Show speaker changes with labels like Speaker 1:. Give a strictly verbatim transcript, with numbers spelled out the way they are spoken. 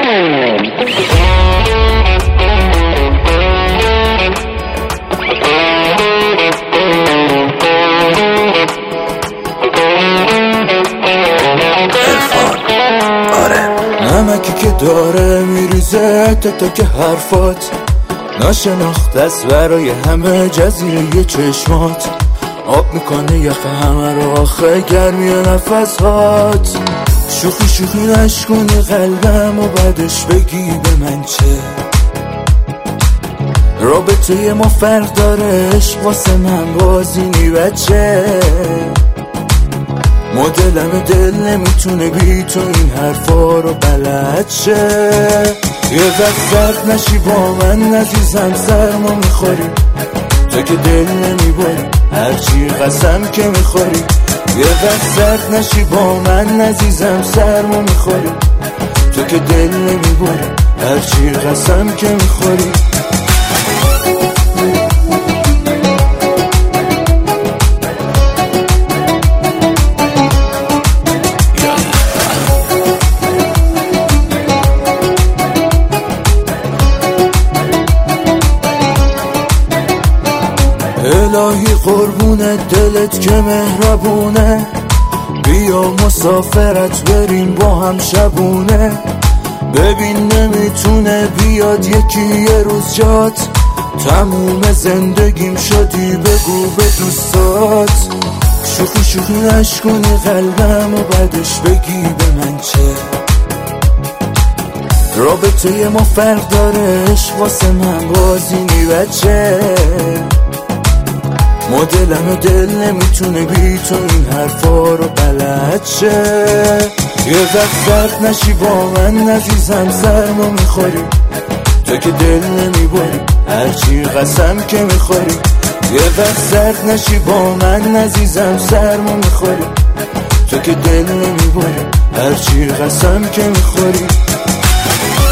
Speaker 1: نمکی که داره میریزه تا تا که حرفات ناشناخته است برای همه جزیره چشمات آب میکنه یخ همه رو آخه گرمی و نفسات شوخی شوخی نشکنی قلبم و بعدش بگی به من چه رابطه ما فرق داره عشق واسه من بازینی بچه مدلم دل نمیتونه بی تو این حرفا رو بلد شه یه وقت زرد نشی با من عزیزم سرما میخوری تو که دل نمیبری هرچی قسم که میخوری یه وقت زرد نشی با من عزیزم سرما میخوری تو که دل نمیبری هرچی قسم که میخوری الهی قربونه دلت که مهربونه بیا مسافرت بریم با هم شبونه ببین نمیتونه بیاد یکی یه روز جات تموم زندگیم شدی بگو به دوستات شوخی شوخی نشکنی قلبم و بعدش بگی به من چه رابطه ما فرق داره عشق واسه من بازینی بچه مدلم دل نمیتونه بی تو این حرفا رو بلد شه یه وقت زرد نشی با من عزیزم سرما میخوری تو که دل نمیبری هرچی قسم که میخوری یه وقت زرد نشی با من عزیزم سرما میخوری تو که دل نمیبری هرچی قسم که میخوری